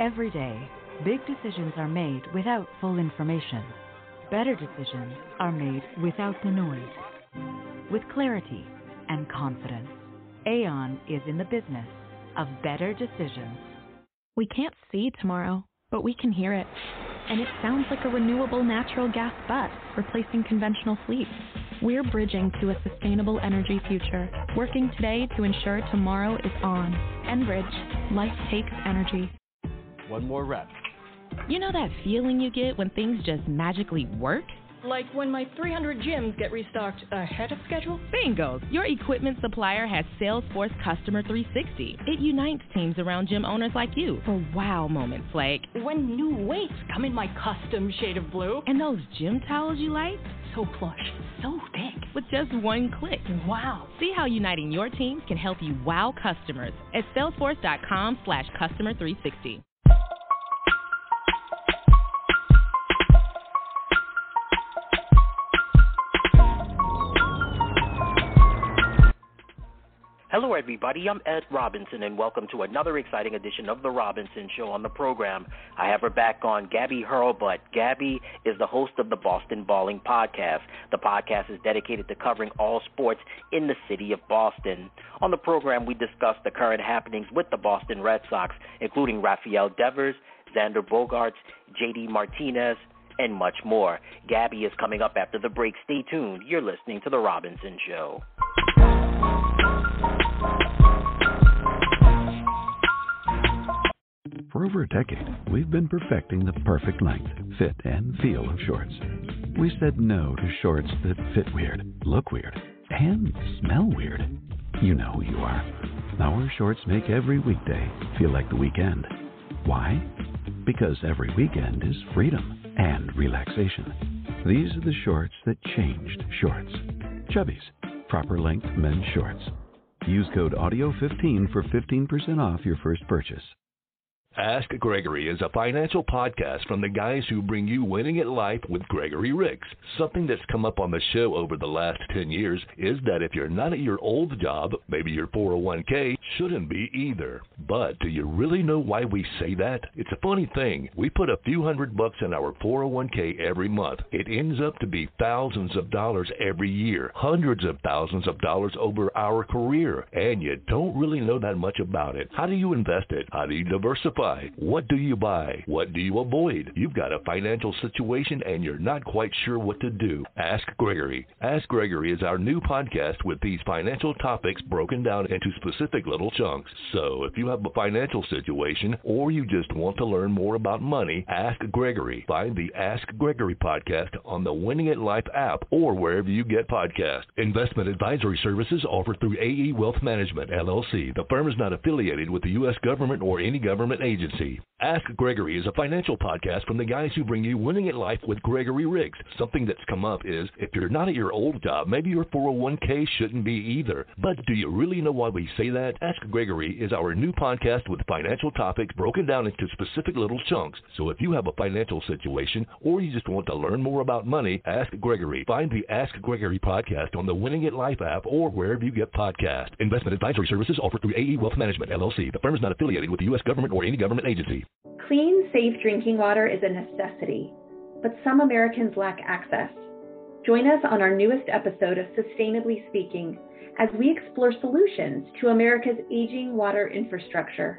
Every day, big decisions are made without full information. Better decisions are made without the noise. With clarity and confidence, Aon is in the business of better decisions. We can't see tomorrow, but we can hear it. And it sounds like a renewable natural gas bus replacing conventional fleets. We're bridging to a sustainable energy future, working today to ensure tomorrow is on. Enbridge, life takes energy. One more rep. You know that feeling you get when things just magically work? Like when my 300 gyms get restocked ahead of schedule? Bingo! Your equipment supplier has Salesforce Customer 360. It unites teams around gym owners like you for wow moments like when new weights come in my custom shade of blue. And those gym towels you like? So plush, so thick. With just one click. Wow. See how uniting your teams can help you wow customers at salesforce.com/customer 360. Hello, everybody. I'm Ed Robinson, and welcome to another exciting edition of The Robinson Show. On the program, I have her back on, Gabby Hurlbut. Gabby is the host of the Boston Balling Podcast. The podcast is dedicated to covering all sports in the city of Boston. On the program, we discuss the current happenings with the Boston Red Sox, including Rafael Devers, Xander Bogaerts, J.D. Martinez, and much more. Gabby is coming up after the break. Stay tuned. You're listening to The Robinson Show. For over a decade, we've been perfecting the perfect length, fit, and feel of shorts. We said no to shorts that fit weird, look weird, and smell weird. You know who you are. Our shorts make every weekday feel like the weekend. Why? Because every weekend is freedom and relaxation. These are the shorts that changed shorts. Chubbies, proper length men's shorts. Use code AUDIO15 for 15% off your first purchase. Ask Gregory is a financial podcast from the guys who bring you Winning at Life with Gregory Ricks. Something that's come up on the show over the last 10 years is that if you're not at your old job, maybe your 401k shouldn't be either. But do you really know why we say that? It's a funny thing. We put a few $100 in our 401k every month. It ends up to be thousands of dollars every year, hundreds of thousands of dollars over our career, and you don't really know that much about it. How do you invest it? How do you diversify? What do you buy? What do you avoid? You've got a financial situation and you're not quite sure what to do. Ask Gregory. Ask Gregory is our new podcast with these financial topics broken down into specific little chunks. So if you have a financial situation or you just want to learn more about money, ask Gregory. Find the Ask Gregory podcast on the Winning at Life app or wherever you get podcasts. Investment advisory services offered through AE Wealth Management, LLC. The firm is not affiliated with the U.S. government or any government agency. Ask Gregory is a financial podcast from the guys who bring you Winning at Life with Gregory Riggs. Something that's come up is if you're not at your old job, maybe your 401k shouldn't be either. But do you really know why we say that? Ask Gregory is our new podcast with financial topics broken down into specific little chunks. So if you have a financial situation or you just want to learn more about money, ask Gregory. Find the Ask Gregory podcast on the Winning at Life app or wherever you get podcasts. Investment advisory services offered through AE Wealth Management, LLC. The firm is not affiliated with the U.S. government or any government agency. Clean, safe drinking water is a necessity, but some Americans lack access. Join us on our newest episode of Sustainably Speaking as we explore solutions to America's aging water infrastructure.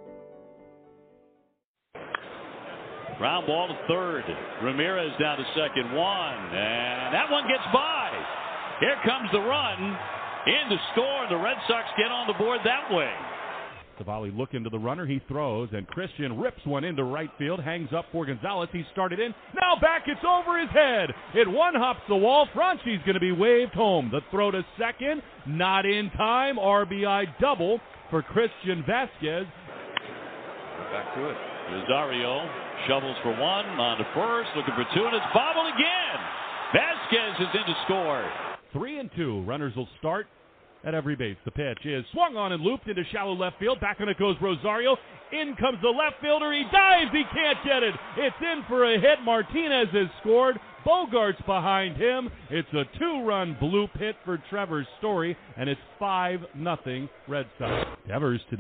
Ground ball to third. Ramirez down to second. One, and that one gets by. Here comes the run in to score. The Red Sox get on the board that way. Savali looking to the runner. He throws, and Christian rips one into right field. Hangs up for Gonzalez. He started in. Now back. It's over his head. It one-hops the wall. Franci's going to be waved home. The throw to second. Not in time. RBI double for Christian Vasquez. Back to it. Rosario shovels for one. On to first. Looking for two, and it's bobbled again. Vasquez is in to score. 3-2. Runners will start at every base. The pitch is swung on and looped into shallow left field. Back on it goes Rosario. In comes the left fielder. He dives. He can't get it. It's in for a hit. Martinez has scored. Bogaerts behind him. It's a 2-run bloop hit for Trevor Story, and it's 5-0 Red Sox. Devers today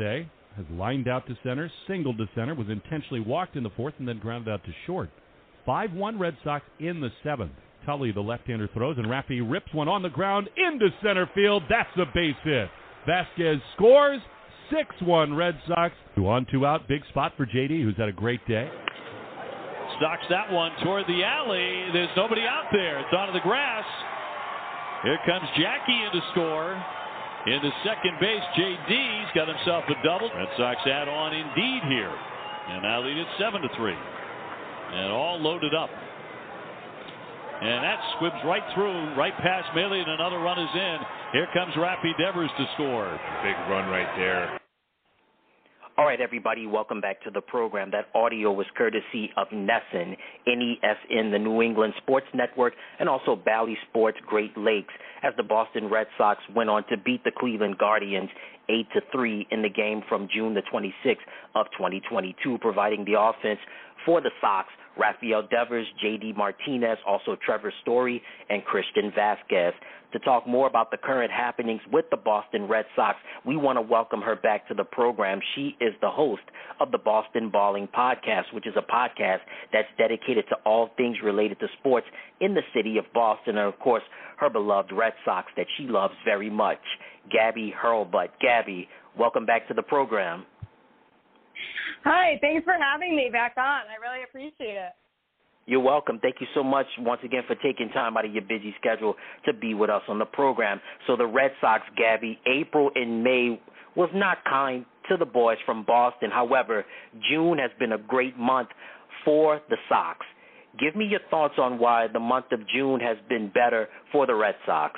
has lined out to center, singled to center, was intentionally walked in the fourth, and then grounded out to short. 5-1 Red Sox in the seventh. Tully, the left-hander, throws, and Raffy rips one on the ground into center field. That's a base hit. Vasquez scores. 6-1 Red Sox. 2 on, 2 out. Big spot for JD, who's had a great day. Stocks that one toward the alley. There's nobody out there. It's onto the grass. Here comes Jackie in to score. Into second base, JD's got himself a double. Red Sox add on indeed here. And now lead it 7-3. And all loaded up. And that squibs right through, right past Maile, and another run is in. Here comes Raffy Devers to score. Big run right there. All right, everybody, welcome back to the program. That audio was courtesy of NESN, N-E-S-N, the New England Sports Network, and also Bally Sports Great Lakes, as the Boston Red Sox went on to beat the Cleveland Guardians 8-3 in the game from June the 26th of 2022, providing the offense for the Sox. Rafael Devers, J.D. Martinez, also Trevor Story, and Christian Vasquez. To talk more about the current happenings with the Boston Red Sox, we want to welcome her back to the program. She is the host of the Boston Balling Podcast, which is a podcast that's dedicated to all things related to sports in the city of Boston, and, of course, her beloved Red Sox that she loves very much, Gabby Hurlbut. Gabby, welcome back to the program. Hi, thanks for having me back on. I really appreciate it. You're welcome. Thank you so much once again for taking time out of your busy schedule to be with us on the program. So the Red Sox, Gabby, April and May was not kind to the boys from Boston. However, June has been a great month for the Sox. Give me your thoughts on why the month of June has been better for the Red Sox.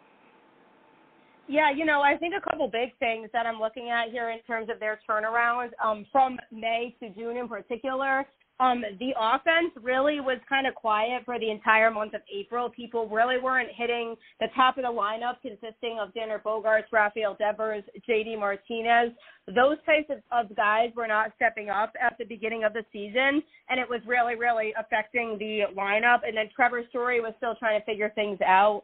Yeah, I think a couple big things that I'm looking at here in terms of their turnaround from May to June in particular. The offense really was kind of quiet for the entire month of April. People really weren't hitting the top of the lineup consisting of Xander Bogaerts, Rafael Devers, J.D. Martinez. Those types of guys were not stepping up at the beginning of the season, and it was really, really affecting the lineup. And then Trevor Story was still trying to figure things out.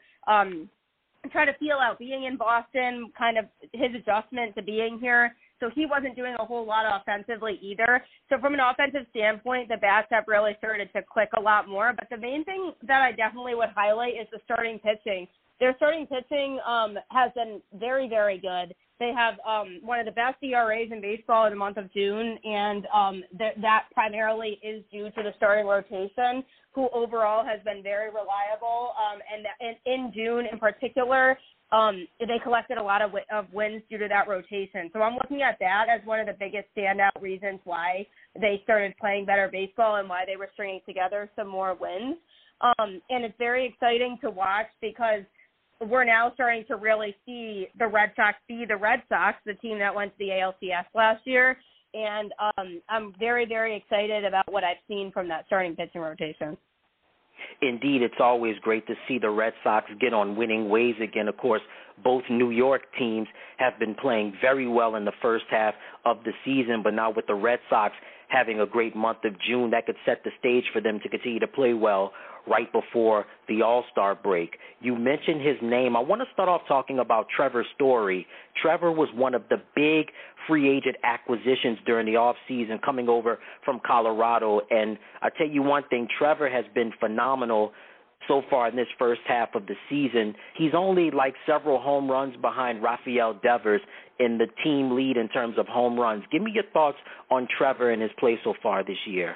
Try to feel out being in Boston, kind of his adjustment to being here. So he wasn't doing a whole lot offensively either. So from an offensive standpoint, the bats have really started to click a lot more. But the main thing that I definitely would highlight is the starting pitching. Their starting pitching has been very, very good. They have one of the best ERAs in baseball in the month of June, and that primarily is due to the starting rotation, who overall has been very reliable. And in June in particular, they collected a lot of wins due to that rotation. So I'm looking at that as one of the biggest standout reasons why they started playing better baseball and why they were stringing together some more wins. And it's very exciting to watch because we're now starting to really see the Red Sox be the Red Sox, the team that went to the ALCS last year. And I'm very, very excited about what I've seen from that starting pitching rotation. Indeed, it's always great to see the Red Sox get on winning ways again. Of course, both New York teams have been playing very well in the first half of the season, but now with the Red Sox having a great month of June, that could set the stage for them to continue to play well right before the All-Star break. You mentioned his name. I want to start off talking about Trevor Story. Trevor was one of the big free agent acquisitions during the offseason coming over from Colorado. And I tell you one thing, Trevor has been phenomenal so far in this first half of the season. He's only like several home runs behind Rafael Devers in the team lead in terms of home runs. Give me your thoughts on Trevor and his play so far this year.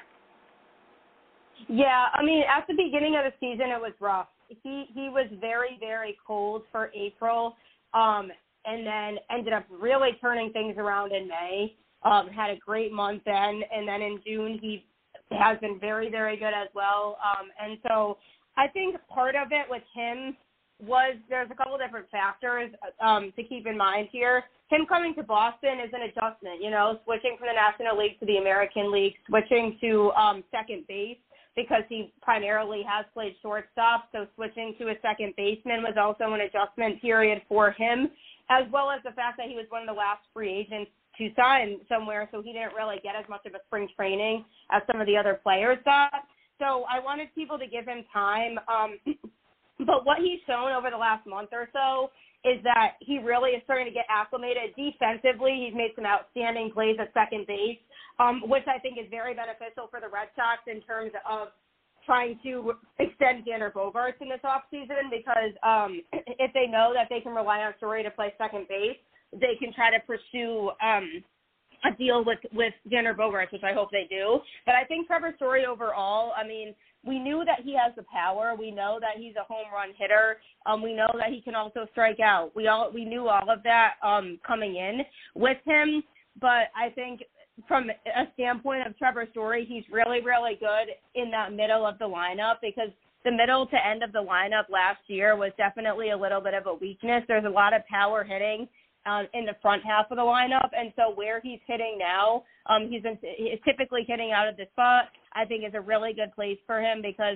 Yeah, I mean, at the beginning of the season, it was rough. He was very, very cold for April, and then ended up really turning things around in May. Had a great month then, and then in June he has been very, very good as well. And so I think part of it with him was there's a couple different factors to keep in mind here. Him coming to Boston is an adjustment, switching from the National League to the American League, switching to second base, because he primarily has played shortstop, so switching to a second baseman was also an adjustment period for him, as well as the fact that he was one of the last free agents to sign somewhere, so he didn't really get as much of a spring training as some of the other players got. So I wanted people to give him time. But what he's shown over the last month or so is that he really is starting to get acclimated defensively. He's made some outstanding plays at second base, which I think is very beneficial for the Red Sox in terms of trying to extend Xander Bogaerts in this offseason, because if they know that they can rely on Story to play second base, they can try to pursue a deal with Xander Bogaerts, which I hope they do. But I think Trevor Story overall, I mean, we knew that he has the power. We know that he's a home run hitter. We know that he can also strike out. We knew all of that coming in with him. But I think from a standpoint of Trevor Story, he's really, really good in that middle of the lineup, because the middle to end of the lineup last year was definitely a little bit of a weakness. There's a lot of power hitting in the front half of the lineup, and so where he's hitting now, he's typically hitting out of the spot. I think is a really good place for him, because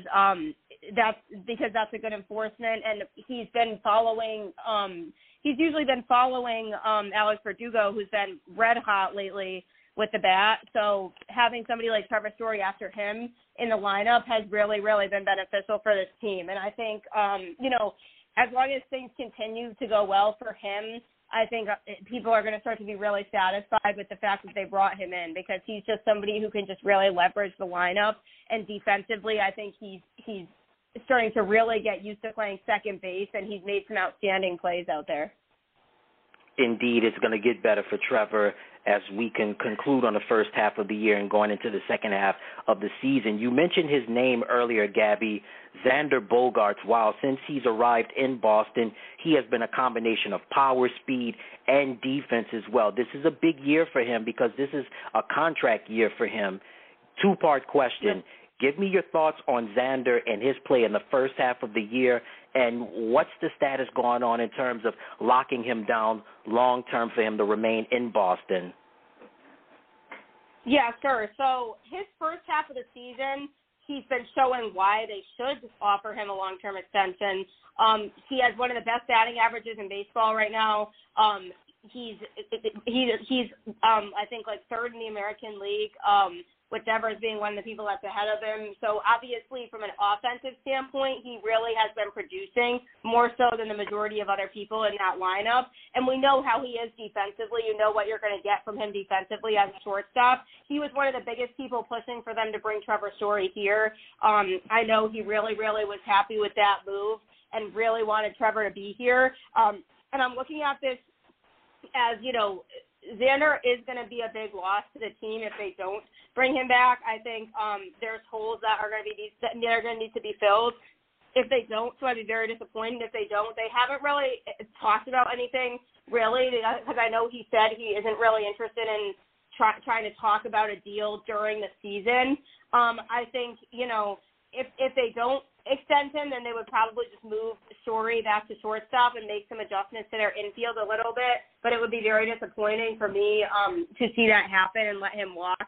that's a good enforcement, and he's been following. He's usually been following Alex Verdugo, who's been red hot lately with the bat. So having somebody like Trevor Story after him in the lineup has really, really been beneficial for this team. And I think, as long as things continue to go well for him, I think people are going to start to be really satisfied with the fact that they brought him in, because he's just somebody who can just really leverage the lineup. And defensively, I think he's starting to really get used to playing second base, and he's made some outstanding plays out there. Indeed, it's going to get better for Trevor as we can conclude on the first half of the year and going into the second half of the season. You mentioned his name earlier, Gabby, Xander Bogaerts. Wow, since he's arrived in Boston, he has been a combination of power, speed, and defense as well. This is a big year for him because this is a contract year for him. Two-part question. Yep. Give me your thoughts on Xander and his play in the first half of the year, and what's the status going on in terms of locking him down long-term for him to remain in Boston? Yeah, sure. So his first half of the season, he's been showing why they should offer him a long-term extension. He has one of the best batting averages in baseball right now. He's I think like third in the American League, with Devers being one of the people that's ahead of him. So obviously from an offensive standpoint, he really has been producing more so than the majority of other people in that lineup. And we know how he is defensively. You know what you're going to get from him defensively as a shortstop. He was one of the biggest people pushing for them to bring Trevor Story here. I know he really, really was happy with that move and really wanted Trevor to be here. And I'm looking at this as, Xander is going to be a big loss to the team if they don't bring him back. I think there's holes that are going to need to be filled if they don't. So I'd be very disappointed if they don't. They haven't really talked about anything really, because I know he said he isn't really interested in trying to talk about a deal during the season. I think if they don't extend him, then they would probably just move Story back to shortstop and make some adjustments to their infield a little bit. But it would be very disappointing for me to see that happen and let him walk.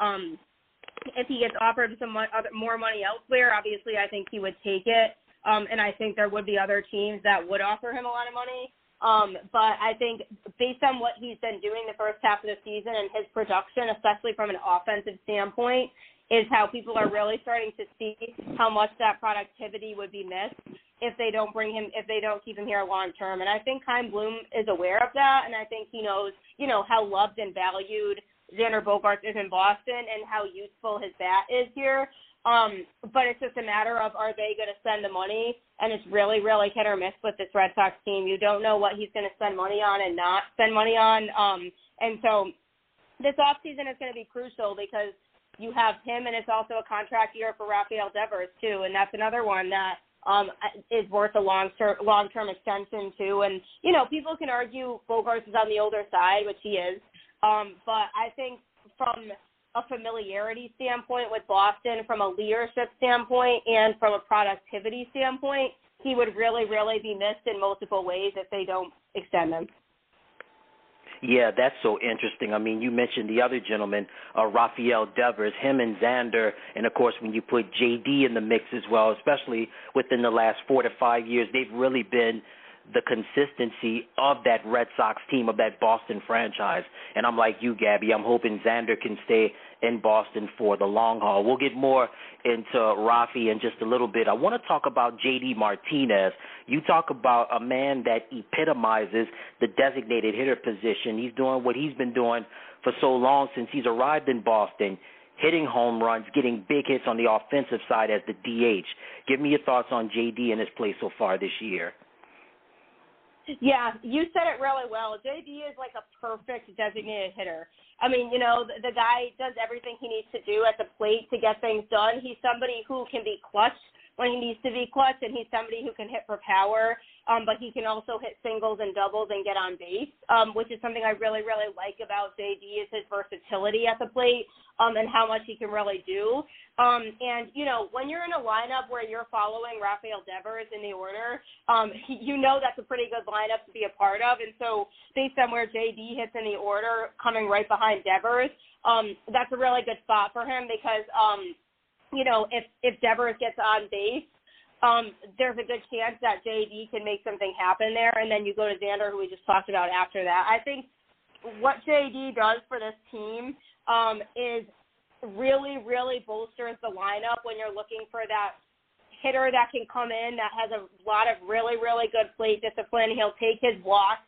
If he gets offered some more money elsewhere, obviously I think he would take it. And I think there would be other teams that would offer him a lot of money. But I think based on what he's been doing the first half of the season and his production, especially from an offensive standpoint, is how people are really starting to see how much that productivity would be missed if they don't keep him here long term. And I think Chaim Bloom is aware of that, and I think he knows, how loved and valued Xander Bogaerts is in Boston and how useful his bat is here. But it's just a matter of, are they going to spend the money? And it's really, really hit or miss with this Red Sox team. You don't know what he's going to spend money on and not spend money on. And so this offseason is going to be crucial because you have him, and it's also a contract year for Rafael Devers, too. And that's another one that is worth a long-term extension, too. And, people can argue Bogaerts is on the older side, which he is. But I think from a familiarity standpoint with Boston, from a leadership standpoint, and from a productivity standpoint, he would really, really be missed in multiple ways if they don't extend him. Yeah, that's so interesting. I mean, you mentioned the other gentleman, Rafael Devers, him and Xander, and, of course, when you put J.D. in the mix as well, especially within the last 4 to 5 years, they've really been the consistency of that Red Sox team, of that Boston franchise. And I'm like you, Gabby. I'm hoping Xander can stay in Boston for the long haul. We'll get more into Rafi in just a little bit. I want to talk about J.D. Martinez. You talk about a man that epitomizes the designated hitter position. He's doing what he's been doing for so long since he's arrived in Boston, hitting home runs, getting big hits on the offensive side as the DH. Give me your thoughts on J.D. and his play so far this year. Yeah, you said it really well. J.D. is like a perfect designated hitter. I mean, you know, the guy does everything he needs to do at the plate to get things done. He's somebody who can be clutch when he needs to be clutch, and he's somebody who can hit for power, but he can also hit singles and doubles and get on base, which is something I really, really like about J.D. is his versatility at the plate and how much he can really do. And, you know, when you're in a lineup where you're following Rafael Devers in the order, you know that's a pretty good lineup to be a part of. And so based on where J.D. hits in the order, coming right behind Devers, that's a really good spot for him because, you know, if Devers gets on base, there's a good chance that J.D. can make something happen there. And then you go to Xander, who we just talked about after that. I think what J.D. does for this team is really, really bolsters the lineup when you're looking for that hitter that can come in that has a lot of really, really good plate discipline. He'll take his walks.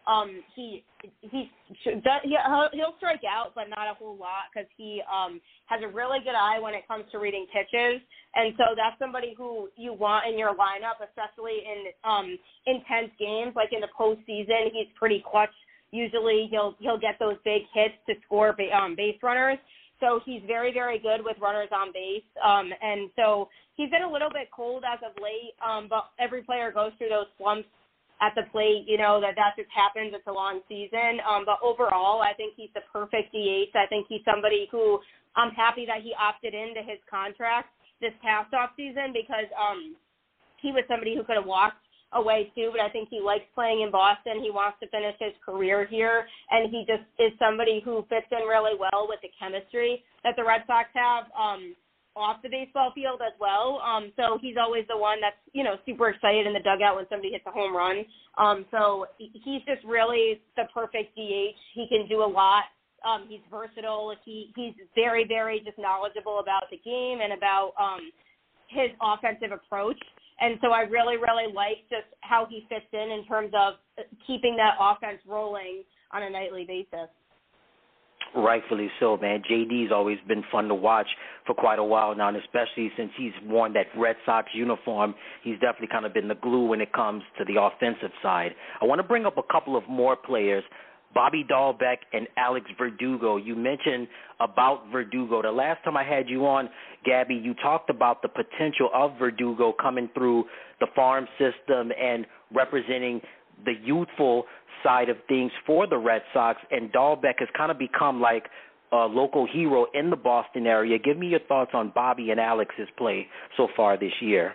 He'll strike out, but not a whole lot because he has a really good eye when it comes to reading pitches. And so that's somebody who you want in your lineup, especially in intense games like in the postseason. He's pretty clutch. Usually he'll get those big hits to score base runners. So he's very, very good with runners on base. And so he's been a little bit cold as of late, but every player goes through those slumps at the plate, you know, that just happens. It's a long season. But overall, I think he's the perfect DH. I think he's somebody who I'm happy that he opted into his contract this past offseason because he was somebody who could have walked away too, but I think he likes playing in Boston. He wants to finish his career here, and he just is somebody who fits in really well with the chemistry that the Red Sox have off the baseball field as well. So he's always the one that's, you know, super excited in the dugout when somebody hits a home run. So he's just really the perfect DH. He can do a lot. He's versatile. He's very, very just knowledgeable about the game and about his offensive approach. And so I really, really like just how he fits in terms of keeping that offense rolling on a nightly basis. Rightfully so, man. JD's always been fun to watch for quite a while now, and especially since he's worn that Red Sox uniform, he's definitely kind of been the glue when it comes to the offensive side. I want to bring up a couple of more players, Bobby Dahlbeck and Alex Verdugo. You mentioned about Verdugo. The last time I had you on, Gabby, you talked about the potential of Verdugo coming through the farm system and representing the youthful side of things for the Red Sox, and Dahlbeck has kind of become like a local hero in the Boston area. Give me your thoughts on Bobby and Alex's play so far this year.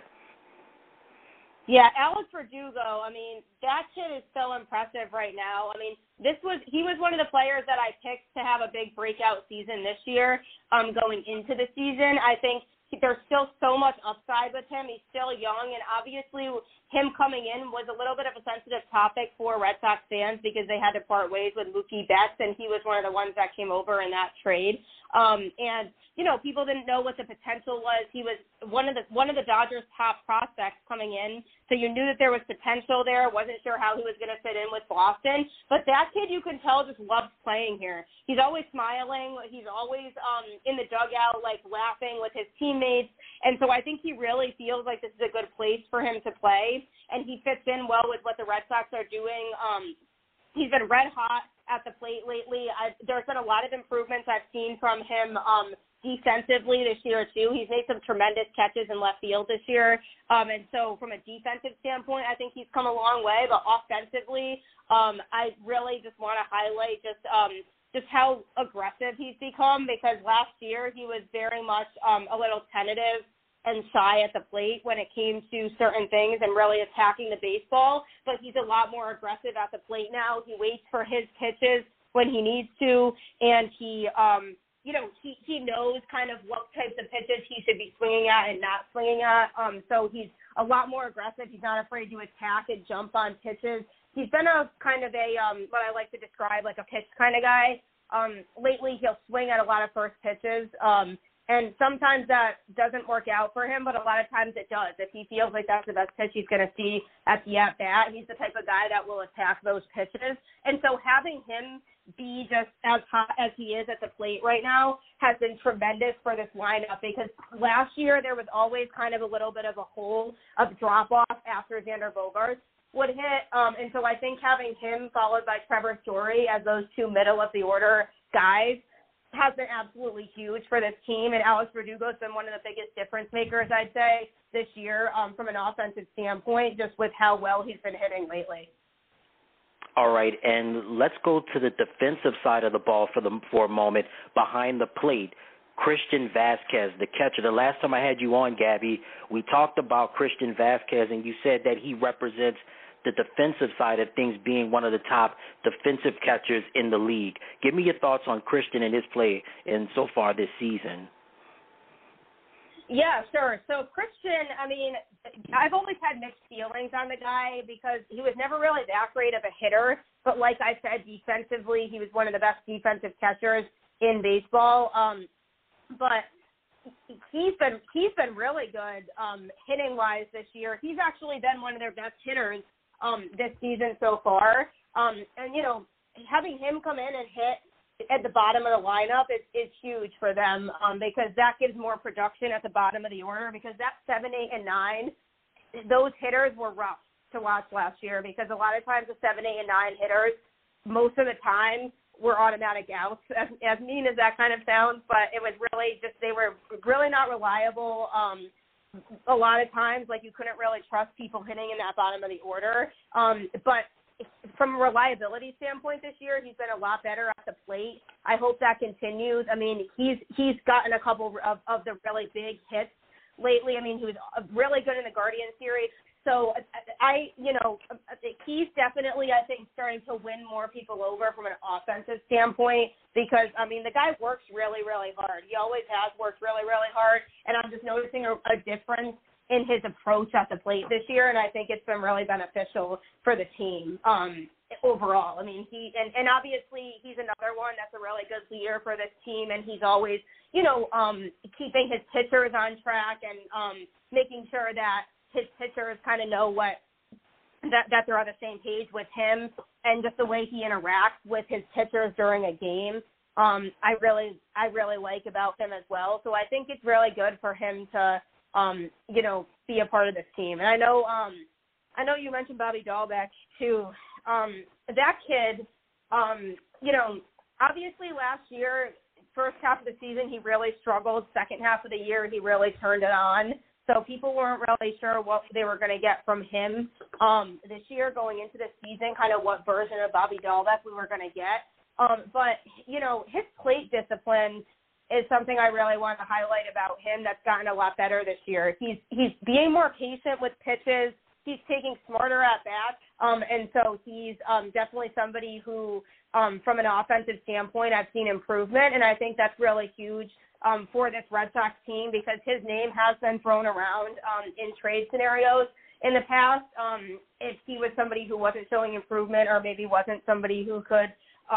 Yeah, Alex Verdugo, I mean, that kid is so impressive right now. I mean, he was one of the players that I picked to have a big breakout season this year going into the season. I think there's still so much upside with him. He's still young, and obviously him coming in was a little bit of a sensitive topic for Red Sox fans because they had to part ways with Mookie Betts, and he was one of the ones that came over in that trade. And, you know, people didn't know what the potential was. He was one of the Dodgers' top prospects coming in, so you knew that there was potential there. Wasn't sure how he was going to fit in with Boston, but that kid, you can tell, just loves playing here. He's always smiling. He's always in the dugout, like laughing with his teammates, and so I think he really feels like this is a good place for him to play, and he fits in well with what the Red Sox are doing. He's been red hot at the plate lately. There's been a lot of improvements I've seen from him defensively this year, too. He's made some tremendous catches in left field this year. And so from a defensive standpoint, I think he's come a long way. But offensively, I really just want to highlight just how aggressive he's become, because last year he was very much a little tentative and shy at the plate when it came to certain things and really attacking the baseball. But he's a lot more aggressive at the plate now. He waits for his pitches when he needs to, and he he knows kind of what types of pitches he should be swinging at and not swinging at. So he's a lot more aggressive. He's not afraid to attack and jump on pitches. He's been a kind of a what I like to describe like a pitch kind of guy. Lately, he'll swing at a lot of first pitches, and sometimes that doesn't work out for him, but a lot of times it does. If he feels like that's the best pitch he's going to see at the at-bat, he's the type of guy that will attack those pitches. And so having him be just as hot as he is at the plate right now has been tremendous for this lineup, because last year there was always kind of a little bit of a hole of drop-off after Xander Bogaerts would hit. And so I think having him followed by Trevor Story as those two middle-of-the-order guys has been absolutely huge for this team. And Alex Verdugo's been one of the biggest difference makers, I'd say, this year from an offensive standpoint, just with how well he's been hitting lately. All right, and let's go to the defensive side of the ball for a moment. Behind the plate, Christian Vasquez, the catcher. The last time I had you on, Gabby, we talked about Christian Vasquez, and you said that he represents the defensive side of things, being one of the top defensive catchers in the league. Give me your thoughts on Christian and his play in so far this season. Yeah, sure. So Christian, I mean, I've always had mixed feelings on the guy because he was never really that great of a hitter. But like I said, defensively, he was one of the best defensive catchers in baseball. But he's been really good hitting wise this year. He's actually been one of their best hitters this season so far. And you know, having him come in and hit at the bottom of the lineup is huge for them because that gives more production at the bottom of the order, because that 7, 8, and 9, those hitters were rough to watch last year, because a lot of times the 7, 8, and 9 hitters, most of the time, were automatic outs, as mean as that kind of sounds, but it was really just, they were really not reliable. A lot of times, like, you couldn't really trust people hitting in that bottom of the order. But from a reliability standpoint this year, he's been a lot better at the plate. I hope that continues. I mean, he's gotten a couple of the really big hits lately. I mean, he was really good in the Guardian series. So he's definitely, I think, starting to win more people over from an offensive standpoint, because, I mean, the guy works really, really hard. He always has worked really, really hard, and I'm just noticing a difference in his approach at the plate this year, and I think it's been really beneficial for the team overall. I mean, and obviously he's another one that's a really good leader for this team, and he's always, keeping his pitchers on track and making sure that his pitchers kind of know that they're on the same page with him, and just the way he interacts with his pitchers during a game. I really like about him as well. So I think it's really good for him to, be a part of this team. And I know you mentioned Bobby Dahlbeck too. That kid, obviously last year, first half of the season, he really struggled. Second half of the year, he really turned it on. So people weren't really sure what they were going to get from him this year going into the season, kind of what version of Bobby Dahlbeck we were going to get. But, his plate discipline is something I really want to highlight about him that's gotten a lot better this year. He's being more patient with pitches. He's taking smarter at-bats. And so he's definitely somebody who, from an offensive standpoint, I've seen improvement. And I think that's really huge for this Red Sox team, because his name has been thrown around in trade scenarios in the past. If he was somebody who wasn't showing improvement, or maybe wasn't somebody who could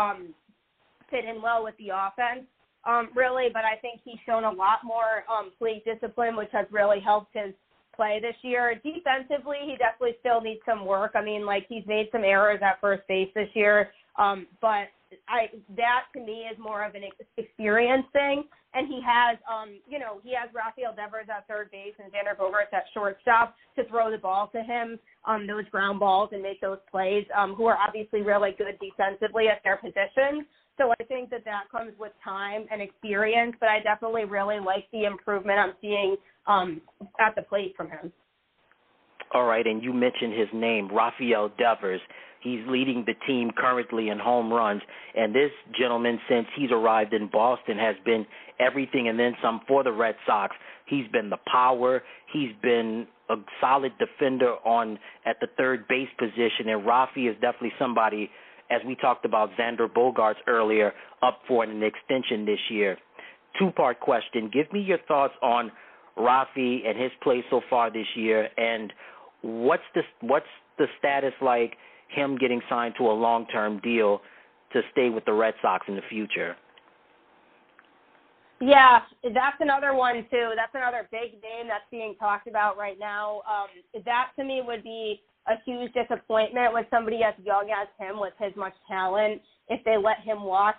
fit in well with the offense, really. But I think he's shown a lot more plate discipline, which has really helped his play this year. Defensively, he definitely still needs some work. I mean, like, he's made some errors at first base this year, but that to me is more of an experience thing. And he has, he has Rafael Devers at third base and Xander Bogaerts at shortstop to throw the ball to him, those ground balls, and make those plays, who are obviously really good defensively at their positions. So I think that comes with time and experience, but I definitely really like the improvement I'm seeing at the plate from him. All right, and you mentioned his name, Rafael Devers. He's leading the team currently in home runs, and this gentleman, since he's arrived in Boston, has been everything and then some for the Red Sox. He's been the power. He's been a solid defender at the third base position, and Rafi is definitely somebody, as we talked about Xander Bogaerts earlier, up for an extension this year. two-part question. Give me your thoughts on Rafi and his play so far this year, and what's the status like him getting signed to a long-term deal to stay with the Red Sox in the future? Yeah, that's another one, too. That's another big name that's being talked about right now. That, to me, would be a huge disappointment with somebody as young as him with his much talent if they let him walk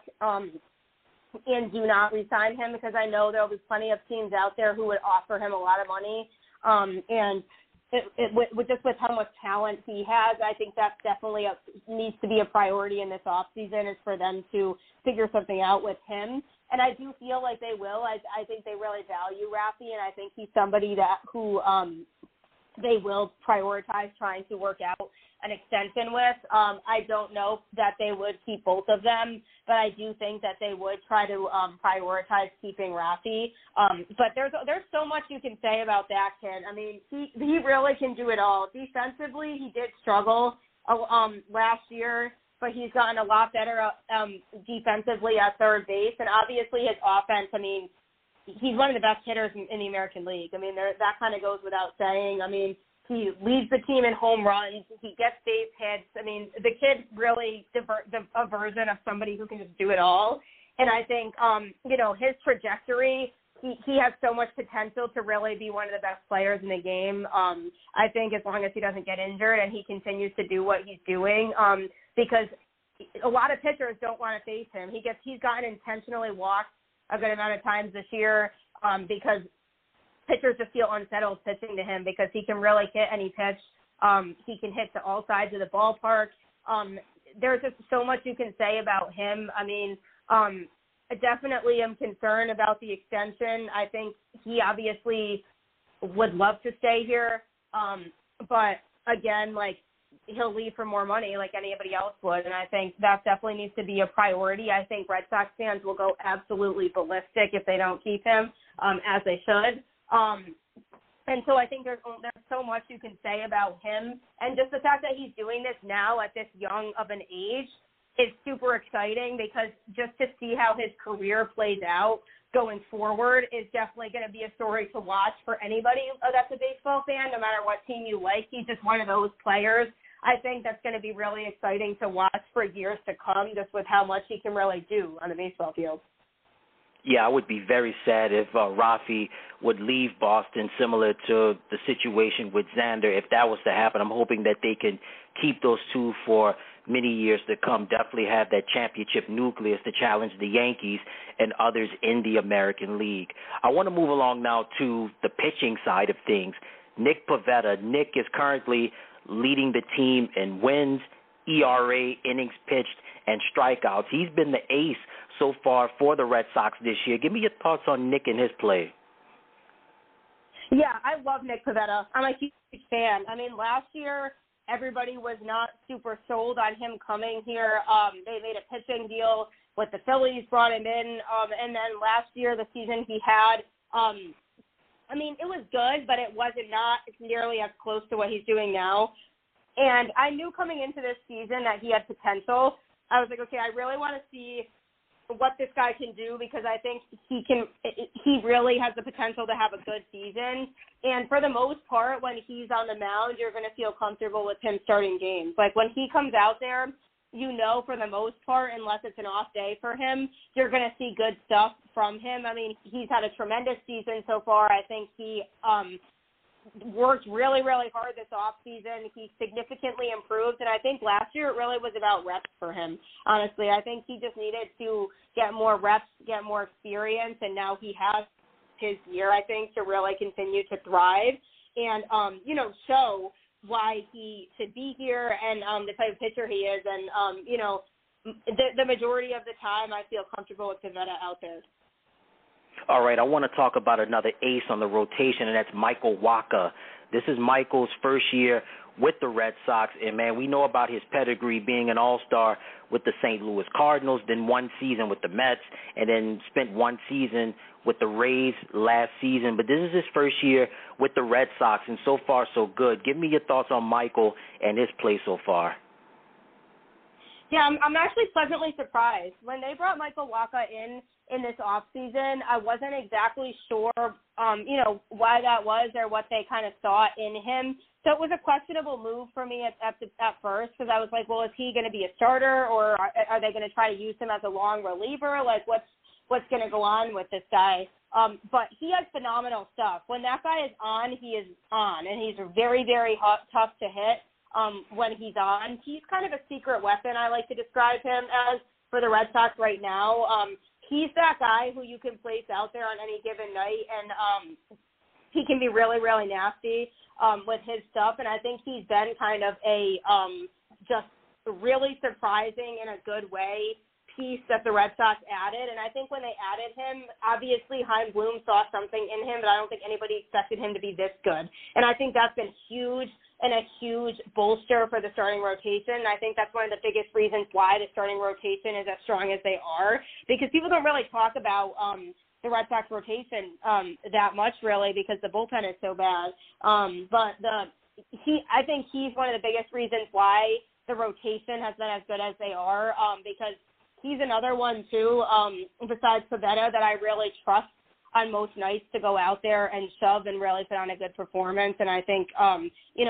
and do not re-sign him, because I know there will be plenty of teams out there who would offer him a lot of money. And just with how much talent he has, I think that's definitely needs to be a priority in this offseason, is for them to figure something out with him. And I do feel like they will. I think they really value Rafi, and I think he's somebody who they will prioritize trying to work out an extension with. I don't know that they would keep both of them, but I do think that they would try to prioritize keeping Rafi. But there's so much you can say about that kid. I mean, he really can do it all. Defensively, he did struggle last year, but he's gotten a lot better defensively at third base. And obviously his offense, I mean, he's one of the best hitters in the American League. I mean, that kind of goes without saying. I mean, he leads the team in home runs. He gets base hits. I mean, the kid really a version of somebody who can just do it all. And I think, his trajectory, he has so much potential to really be one of the best players in the game. I think as long as he doesn't get injured and he continues to do what he's doing, because a lot of pitchers don't want to face him. He's gotten intentionally walked a good amount of times this year because pitchers just feel unsettled pitching to him, because he can really hit any pitch. He can hit to all sides of the ballpark. There's just so much you can say about him. I mean, I definitely am concerned about the extension. I think he obviously would love to stay here. But again, he'll leave for more money like anybody else would, and I think that definitely needs to be a priority. I think Red Sox fans will go absolutely ballistic if they don't keep him, as they should. And so I think there's so much you can say about him, and just the fact that he's doing this now at this young of an age is super exciting, because just to see how his career plays out going forward is definitely going to be a story to watch for anybody that's a baseball fan, no matter what team you like. He's just one of those players. I think that's going to be really exciting to watch for years to come, just with how much he can really do on the baseball field. Yeah, I would be very sad if Rafi would leave Boston, similar to the situation with Xander. If that was to happen, I'm hoping that they can keep those two for many years to come. Definitely have that championship nucleus to challenge the Yankees and others in the American League. I want to move along now to the pitching side of things. Nick Pivetta. Nick is currently leading the team in wins, ERA, innings pitched, and strikeouts. He's been the ace so far for the Red Sox this year. Give me your thoughts on Nick and his play. Yeah, I love Nick Pivetta. I'm a huge fan. I mean, last year everybody was not super sold on him coming here. They made a pitching deal with the Phillies, brought him in, and then last year, the season he had, I mean, it was good, but it wasn't not nearly as close to what he's doing now. And I knew coming into this season that he had potential. I was like, okay, I really want to see what this guy can do, because I think he really has the potential to have a good season. And for the most part, when he's on the mound, you're going to feel comfortable with him starting games. Like when he comes out there, for the most part, unless it's an off day for him, you're going to see good stuff from him. I mean, he's had a tremendous season so far. I think he worked really, really hard this offseason. He significantly improved, and I think last year it really was about reps for him, honestly. I think he just needed to get more reps, get more experience, and now he has his year, I think, to really continue to thrive and, show why he should be here and the type of pitcher he is. And, the majority of the time I feel comfortable with Pivetta out there. All right, I want to talk about another ace on the rotation, and that's Michael Wacha. This is Michael's first year with the Red Sox, and, man, we know about his pedigree being an all-star with the St. Louis Cardinals, then one season with the Mets, and then spent one season with the Rays last season. But this is his first year with the Red Sox, and so far so good. Give me your thoughts on Michael and his play so far. Yeah, I'm actually pleasantly surprised. When they brought Michael Wacha in, in this offseason. I wasn't exactly sure, why that was or what they kind of saw in him. So it was a questionable move for me at first, because I was like, well, is he going to be a starter, or are they going to try to use him as a long reliever? Like, what's going to go on with this guy? But he has phenomenal stuff. When that guy is on, he is on, and he's very, very tough to hit when he's on. He's kind of a secret weapon, I like to describe him as, for the Red Sox right now. He's that guy who you can place out there on any given night, and he can be really, really nasty with his stuff. And I think he's been kind of a just really surprising in a good way piece that the Red Sox added. And I think when they added him, obviously Chaim Bloom saw something in him, but I don't think anybody expected him to be this good. And I think that's been huge and a huge bolster for the starting rotation. I think that's one of the biggest reasons why the starting rotation is as strong as they are, because people don't really talk about the Red Sox rotation that much, really, because the bullpen is so bad. But I think he's one of the biggest reasons why the rotation has been as good as they are, because he's another one, too, besides Pivetta, that I really trust on most nights to go out there and shove and really put on a good performance. And I think, from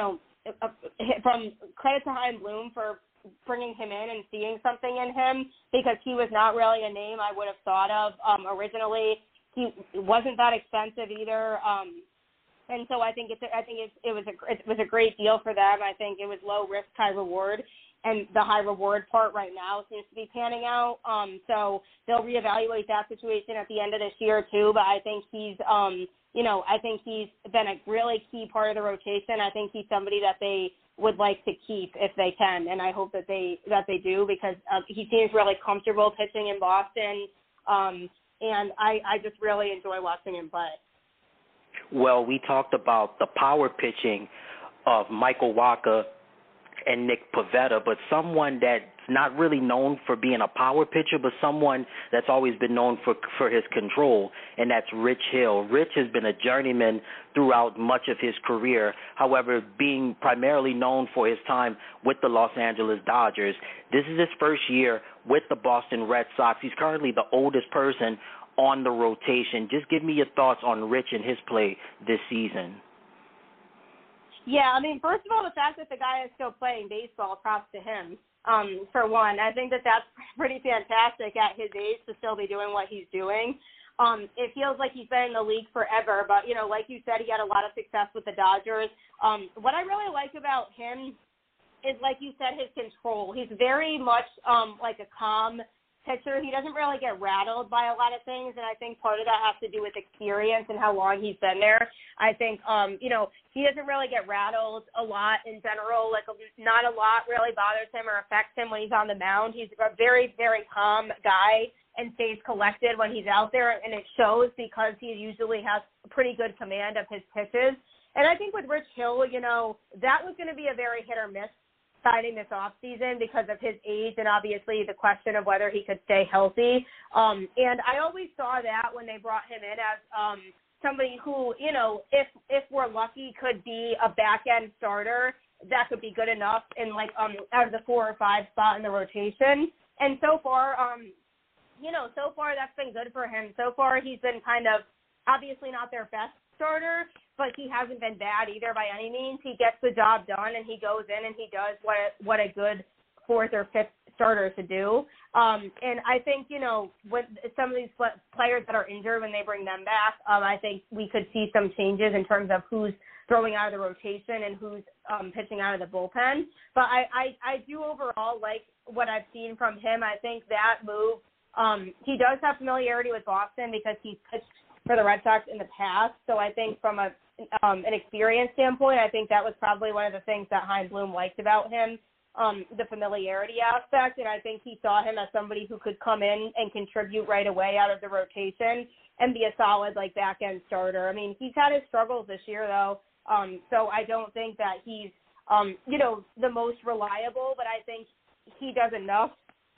credit to Chaim Bloom for bringing him in and seeing something in him, because he was not really a name I would have thought of originally. He wasn't that expensive either. And so I think it was a great deal for them. I think it was low risk, high reward. And the high reward part right now seems to be panning out. So they'll reevaluate that situation at the end of this year too. But I think he's, I think he's been a really key part of the rotation. I think he's somebody that they would like to keep if they can, and I hope that they do, because he seems really comfortable pitching in Boston. And I just really enjoy watching him play. Well, we talked about the power pitching of Michael Wacha and Nick Pivetta, but someone that's not really known for being a power pitcher, but someone that's always been known for his control, and that's Rich Hill. Rich has been a journeyman throughout much of his career, however, being primarily known for his time with the Los Angeles Dodgers. This is his first year with the Boston Red Sox. He's currently the oldest person on the rotation. Just give me your thoughts on Rich and his play this season. Yeah, I mean, first of all, the fact that the guy is still playing baseball, props to him, for one. I think that that's pretty fantastic at his age to still be doing what he's doing. It feels like he's been in the league forever, but, like you said, he had a lot of success with the Dodgers. What I really like about him is, like you said, his control. He's very much like a calm pitcher. He doesn't really get rattled by a lot of things, and I think part of that has to do with experience and how long he's been there. I think, he doesn't really get rattled a lot in general. Like, not a lot really bothers him or affects him when he's on the mound. He's a very, very calm guy and stays collected when he's out there, and it shows because he usually has pretty good command of his pitches. And I think with Rich Hill, that was going to be a very hit or miss signing this offseason because of his age and obviously the question of whether he could stay healthy. And I always saw that when they brought him in as somebody who, if we're lucky, could be a back-end starter, that could be good enough in out of the 4 or 5 spot in the rotation. And so far, so far that's been good for him. So far he's been kind of obviously not their best starter, but he hasn't been bad either by any means. He gets the job done, and he goes in and he does what a good 4th or 5th starter should do. And I think, with some of these players that are injured, when they bring them back, I think we could see some changes in terms of who's throwing out of the rotation and who's pitching out of the bullpen. But I do overall like what I've seen from him. I think that move, he does have familiarity with Boston because he's pitched for the Red Sox in the past. So I think from an experience standpoint, I think that was probably one of the things that Chaim Bloom liked about him, the familiarity aspect. And I think he saw him as somebody who could come in and contribute right away out of the rotation and be a solid back-end starter. I mean, he's had his struggles this year, though. So I don't think that he's, the most reliable, but I think he does enough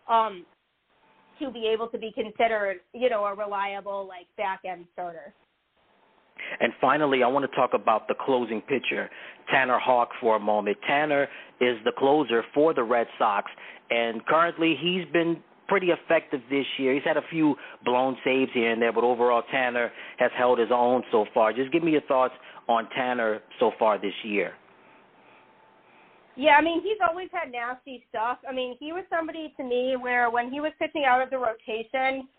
to be able to be considered, a reliable, back-end starter. And finally, I want to talk about the closing pitcher, Tanner Houck, for a moment. Tanner is the closer for the Red Sox, and currently he's been pretty effective this year. He's had a few blown saves here and there, but overall Tanner has held his own so far. Just give me your thoughts on Tanner so far this year. Yeah, I mean, he's always had nasty stuff. I mean, he was somebody to me where when he was pitching out of the rotation,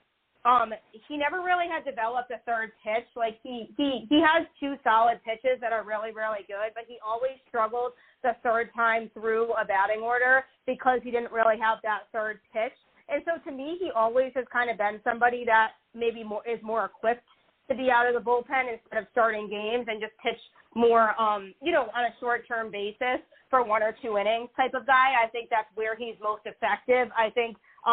he never really had developed a third pitch. Like he has two solid pitches that are really, really good, but he always struggled the third time through a batting order because he didn't really have that third pitch. And so to me, he always has kind of been somebody that maybe is more equipped to be out of the bullpen instead of starting games and just pitch more, on a short-term basis for 1 or 2 innings type of guy. I think that's where he's most effective. I think,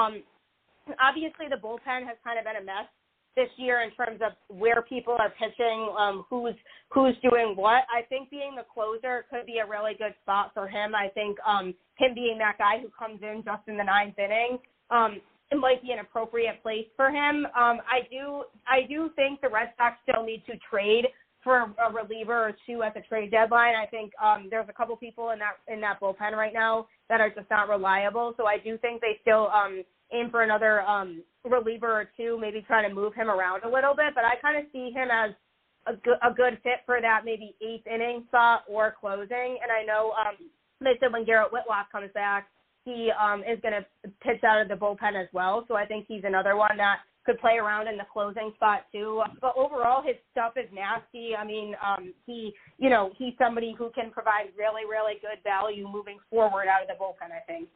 obviously the bullpen has kind of been a mess this year in terms of where people are pitching, who's doing what. I think being the closer could be a really good spot for him. I think him being that guy who comes in just in the 9th inning, it might be an appropriate place for him. I do think the Red Sox still need to trade for a reliever or two at the trade deadline. I think there's a couple people in that bullpen right now that are just not reliable. So I do think they still aim for another reliever or two, maybe trying to move him around a little bit. But I kind of see him as a good fit for that maybe 8th inning spot or closing. And I know they said when Garrett Whitlock comes back, he is going to pitch out of the bullpen as well. So I think he's another one that could play around in the closing spot too. But overall, his stuff is nasty. I mean, he's somebody who can provide really, really good value moving forward out of the bullpen, I think.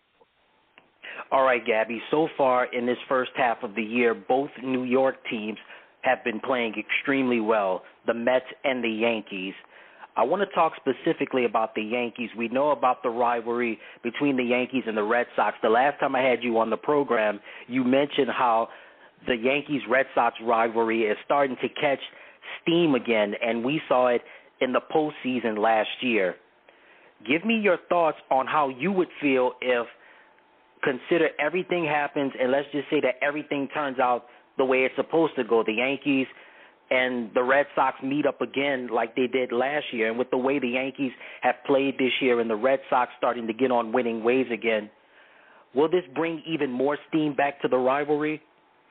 All right, Gabby, so far in this first half of the year, both New York teams have been playing extremely well, the Mets and the Yankees. I want to talk specifically about the Yankees. We know about the rivalry between the Yankees and the Red Sox. The last time I had you on the program, you mentioned how the Yankees-Red Sox rivalry is starting to catch steam again, and we saw it in the postseason last year. Give me your thoughts on how you would feel if, consider everything happens, and let's just say that everything turns out the way it's supposed to go. The Yankees and the Red Sox meet up again like they did last year, and with the way the Yankees have played this year and the Red Sox starting to get on winning ways again, will this bring even more steam back to the rivalry?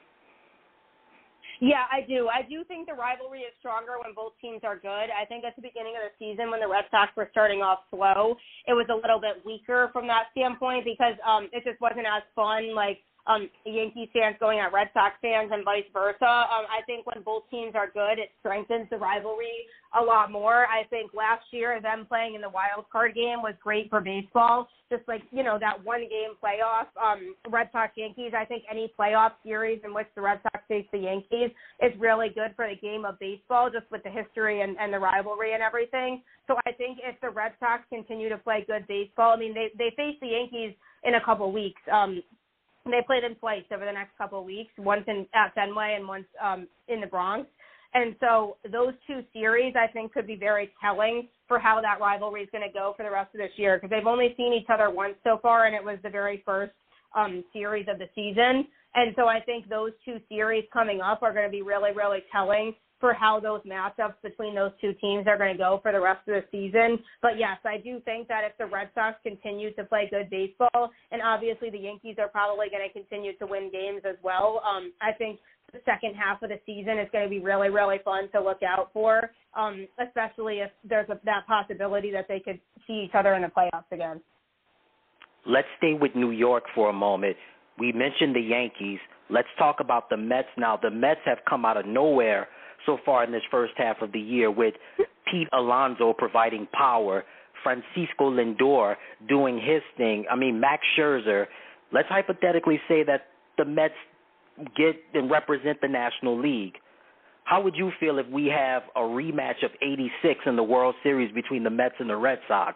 Yeah, I do. I do think the rivalry is stronger when both teams are good. I think at the beginning of the season when the Red Sox were starting off slow, it was a little bit weaker from that standpoint because it just wasn't as fun, like Yankees fans going at Red Sox fans and vice versa. I think when both teams are good, it strengthens the rivalry a lot more. I think last year them playing in the wild card game was great for baseball. Just like, that one-game playoff, Red Sox-Yankees, I think any playoff series in which the Red Sox face the Yankees is really good for the game of baseball, just with the history and the rivalry and everything. So I think if the Red Sox continue to play good baseball, I mean, they face the Yankees in a couple weeks. They play them twice over the next couple of weeks, once at Fenway and once in the Bronx. And so those two series, I think, could be very telling for how that rivalry is going to go for the rest of this year because they've only seen each other once so far, and it was the very first series of the season. And so I think those two series coming up are going to be really, really telling for how those matchups between those two teams are going to go for the rest of the season. But, yes, I do think that if the Red Sox continue to play good baseball, and obviously the Yankees are probably going to continue to win games as well, I think the second half of the season is going to be really, really fun to look out for, especially if there's that possibility that they could see each other in the playoffs again. Let's stay with New York for a moment. We mentioned the Yankees. Let's talk about the Mets now. The Mets have come out of nowhere so far in this first half of the year with Pete Alonso providing power, Francisco Lindor doing his thing. I mean, Max Scherzer. Let's hypothetically say that the Mets get and represent the National League. How would you feel if we have a rematch of '86 in the World Series between the Mets and the Red Sox?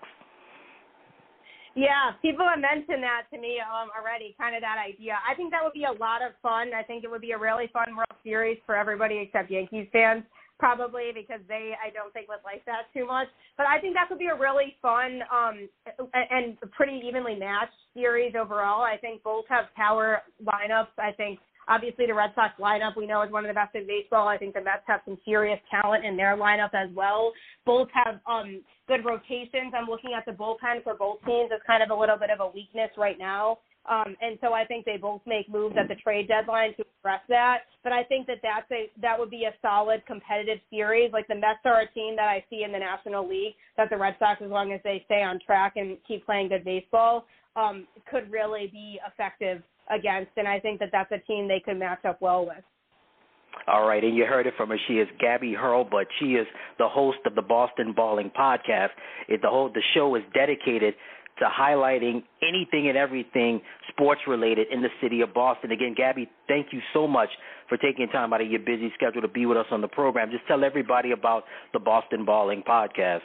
Yeah, people have mentioned that to me already, kind of that idea. I think that would be a lot of fun. I think it would be a really fun World Series for everybody except Yankees fans, probably, because I don't think would like that too much. But I think that could be a really fun and pretty evenly matched series overall. I think both have power lineups. I think obviously the Red Sox lineup we know is one of the best in baseball. I think the Mets have some serious talent in their lineup as well. Both have good rotations. I'm looking at the bullpen for both teams as kind of a little bit of a weakness right now. And so I think they both make moves at the trade deadline to address that. But I think that would be a solid competitive series. Like the Mets are a team that I see in the National League that the Red Sox, as long as they stay on track and keep playing good baseball, could really be effective against. And I think that that's a team they could match up well with. All right, and you heard it from her. She is Gabby Hurlbut. She is the host of the Boston Balling Podcast. The show is dedicated to highlighting anything and everything sports-related in the city of Boston. Again, Gabby, thank you so much for taking time out of your busy schedule to be with us on the program. Just tell everybody about the Boston Balling Podcast.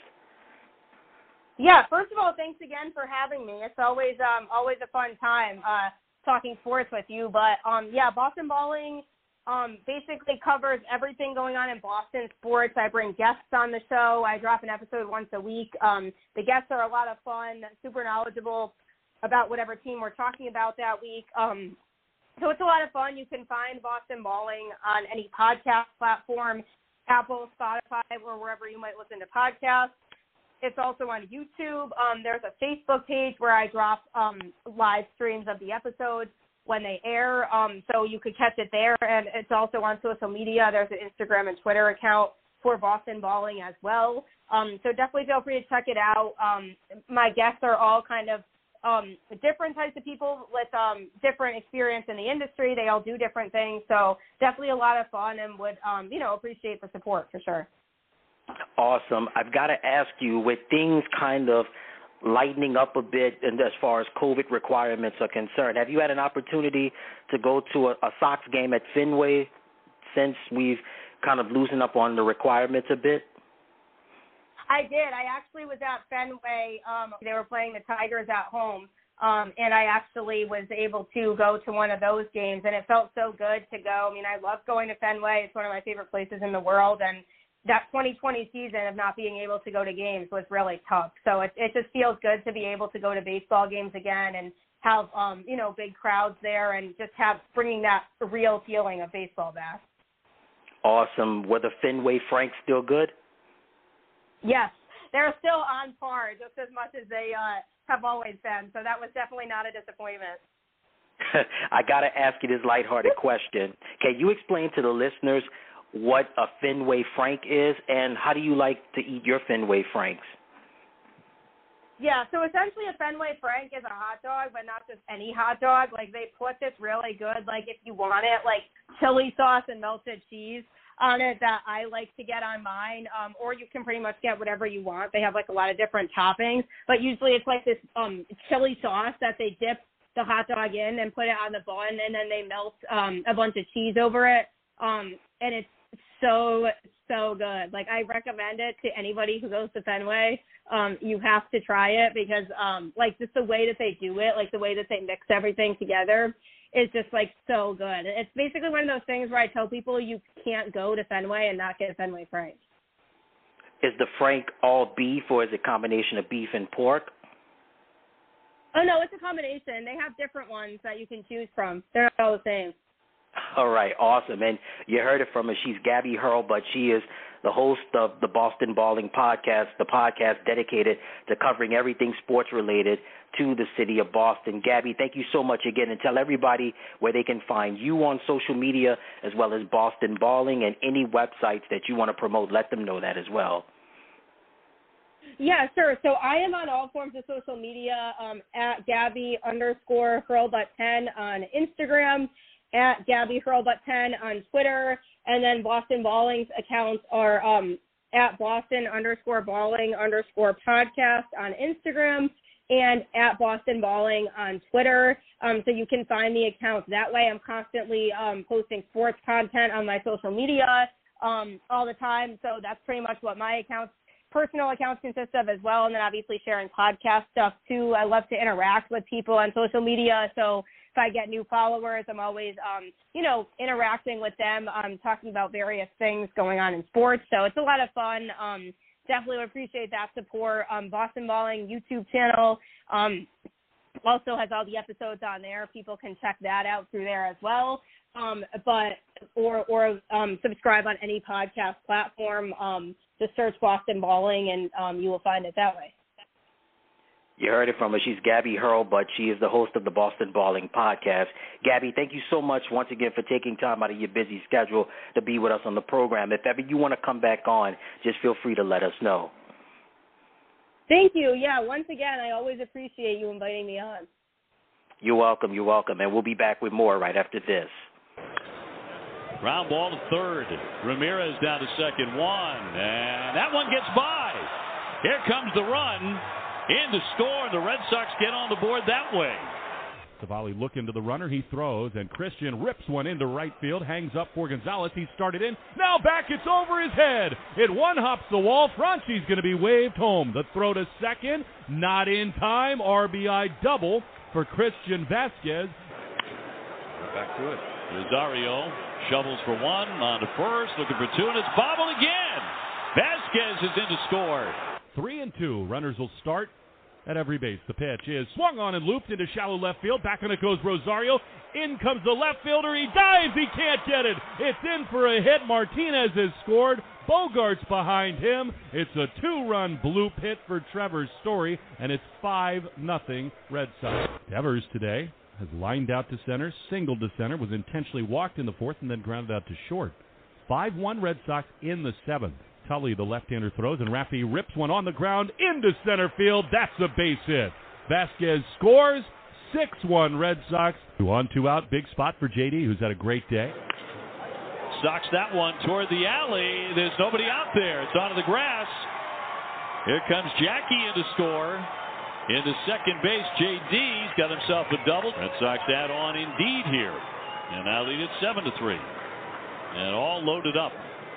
Yeah, first of all, thanks again for having me. It's always a fun time talking sports with you. But, Boston Balling basically covers everything going on in Boston sports. I bring guests on the show. I drop an episode once a week. The guests are a lot of fun, super knowledgeable about whatever team we're talking about that week. So it's a lot of fun. You can find Boston Balling on any podcast platform, Apple, Spotify, or wherever you might listen to podcasts. It's also on YouTube. There's a Facebook page where I drop live streams of the episodes when they air, so you could catch it there. And it's also on social media. There's an Instagram and Twitter account for Boston Balling as well. So definitely feel free to check it out. My guests are all kind of different types of people with different experience in the industry. They all do different things. So definitely a lot of fun and would, appreciate the support for sure. Awesome. I've got to ask you, with things kind of lightening up a bit and as far as COVID requirements are concerned, have you had an opportunity to go to a Sox game at Fenway since we've kind of loosened up on the requirements a bit? I did. I actually was at Fenway. They were playing the Tigers at home, and I actually was able to go to one of those games, and it felt so good to go. I mean, I love going to Fenway. It's one of my favorite places in the world, and that 2020 season of not being able to go to games was really tough. So it just feels good to be able to go to baseball games again and have, big crowds there and just bringing that real feeling of baseball back. Awesome. Were the Fenway Franks still good? Yes, they're still on par just as much as they have always been. So that was definitely not a disappointment. I got to ask you this lighthearted question. Can you explain to the listeners what a Fenway Frank is, and how do you like to eat your Fenway Franks? Yeah, so essentially a Fenway Frank is a hot dog, but not just any hot dog. Like, they put this really good, like, if you want it, like chili sauce and melted cheese on it that I like to get on mine, or you can pretty much get whatever you want. They have, like, a lot of different toppings, but usually it's like this chili sauce that they dip the hot dog in and put it on the bun, and then they melt a bunch of cheese over it, and it's so good. Like, I recommend it to anybody who goes to Fenway. You have to try it because, just the way that they do it, like the way that they mix everything together is just, like, so good. It's basically one of those things where I tell people you can't go to Fenway and not get a Fenway Frank. Is the Frank all beef, or is it a combination of beef and pork? Oh, no, it's a combination. They have different ones that you can choose from. They're not all the same. All right, awesome. And you heard it from her. She's Gabby Hurlbut. She is the host of the Boston Balling Podcast, the podcast dedicated to covering everything sports-related to the city of Boston. Gabby, thank you so much again, and tell everybody where they can find you on social media as well as Boston Balling and any websites that you want to promote. Let them know that as well. Yeah, sure. So I am on all forms of social media at Gabby_Hurlbut10 on Instagram, at Gabby Hurlbut10 on Twitter, and then Boston Balling's accounts are at Boston_Balling_podcast on Instagram and at Boston Balling on Twitter. So you can find the accounts that way. I'm constantly posting sports content on my social media all the time. So that's pretty much what my personal accounts consist of as well. And then obviously sharing podcast stuff too. I love to interact with people on social media. So if I get new followers, I'm always, interacting with them, talking about various things going on in sports. So it's a lot of fun. Definitely would appreciate that support. Boston Balling YouTube channel also has all the episodes on there. People can check that out through there as well. Or subscribe on any podcast platform. Just search Boston Balling and you will find it that way. You heard it from her. She's Gabby Hurlbut. She is the host of the Boston Balling Podcast. Gabby, thank you so much once again for taking time out of your busy schedule to be with us on the program. If ever you want to come back on, just feel free to let us know. Thank you. Yeah, once again, I always appreciate you inviting me on. You're welcome. You're welcome. And we'll be back with more right after this. Ground ball to third. Ramirez down to second. One. And that one gets by. Here comes the run. In to score. The Red Sox get on the board that way. Savali looking to the runner. He throws, and Christian rips one into right field. Hangs up for Gonzalez. He started in. Now back. It's over his head. It one-hops the wall. Franci's going to be waved home. The throw to second. Not in time. RBI double for Christian Vasquez. Back to it. Rosario shovels for one. On to first. Looking for two, and it's bobbled again. Vasquez is in to score. 3-2. Runners will start at every base. The pitch is swung on and looped into shallow left field. Back on it goes Rosario. In comes the left fielder. He dives. He can't get it. It's in for a hit. Martinez has scored. Bogart's behind him. It's a 2-run bloop hit for Trevor Story, and it's 5-0 Red Sox. Devers today has lined out to center, singled to center, was intentionally walked in the fourth, and then grounded out to short. 5-1 Red Sox in the seventh. Tully, the left-hander, throws, and Raffy rips one on the ground into center field. That's a base hit. Vasquez scores. 6-1 Red Sox. 2 on, 2 out. Big spot for JD, who's had a great day. Socks that one toward the alley. There's nobody out there. It's onto the grass. Here comes Jackie in to score. Into second base, JD's got himself a double. Red Sox add on indeed here. And now lead it 7-3. And all loaded up.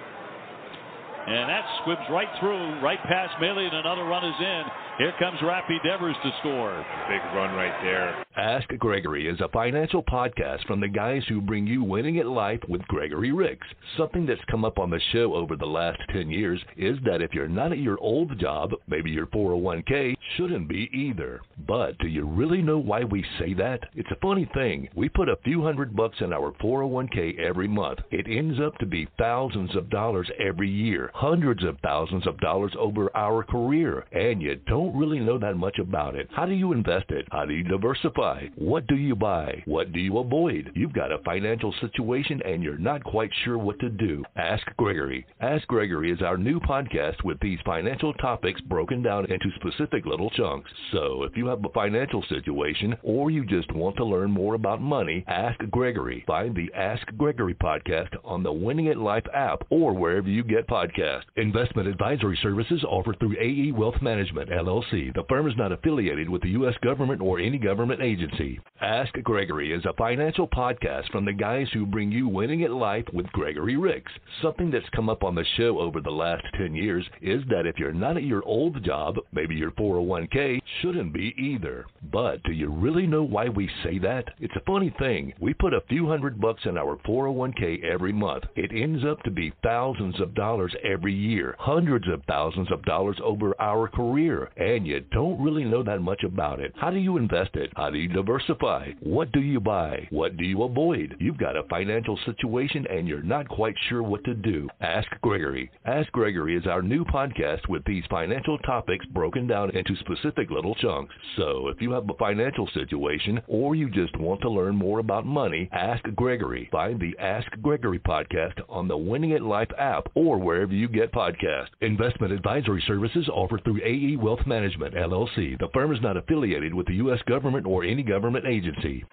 And that squibs right through, right past Millie, and another run is in. Here comes Raffy Devers to score. Big run right there. Ask Gregory is a financial podcast from the guys who bring you Winning at Life with Gregory Ricks. Something that's come up on the show over the last 10 years is that if you're not at your old job, maybe your 401k shouldn't be either. But do you really know why we say that? It's a funny thing. We put a few $100 in our 401k every month. It ends up to be thousands of dollars every year, hundreds of thousands of dollars over our career, and you don't really know that much about it. How do you invest it? How do you diversify? What do you buy? What do you avoid? You've got a financial situation and you're not quite sure what to do. Ask Gregory. Ask Gregory is our new podcast with these financial topics broken down into specific little chunks. So if you have a financial situation or you just want to learn more about money, ask Gregory. Find the Ask Gregory podcast on the Winning at Life app or wherever you get podcasts. Investment advisory services offered through AE Wealth Management, LLC. The firm is not affiliated with the U.S. government or any government agency. Ask Gregory is a financial podcast from the guys who bring you Winning at Life with Gregory Ricks. Something that's come up on the show over the last 10 years is that if you're not at your old job, maybe your 401k shouldn't be either. But do you really know why we say that? It's a funny thing. We put a few $100 in our 401k every month. It ends up to be thousands of dollars every year, hundreds of thousands of dollars over our career, and you don't really know that much about it. How do you invest it? How do you diversify? What do you buy? What do you avoid? You've got a financial situation and you're not quite sure what to do. Ask Gregory. Ask Gregory is our new podcast with these financial topics broken down into specific little chunks. So if you have a financial situation or you just want to learn more about money, ask Gregory. Find the Ask Gregory podcast on the Winning at Life app or wherever you get podcasts. Investment advisory services offered through AE Wealth Management, LLC. The firm is not affiliated with the U.S. government or any government agency.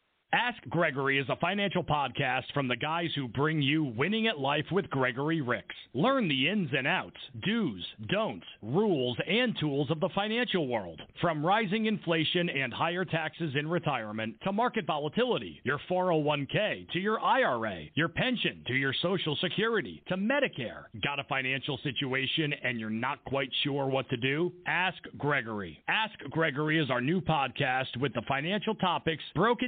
Ask Gregory is a financial podcast from the guys who bring you Winning at Life with Gregory Ricks. Learn the ins and outs, do's, don'ts, rules, and tools of the financial world. From rising inflation and higher taxes in retirement to market volatility, your 401k to your IRA, your pension to your Social Security to Medicare. Got a financial situation and you're not quite sure what to do? Ask Gregory. Ask Gregory is our new podcast with the financial topics broken down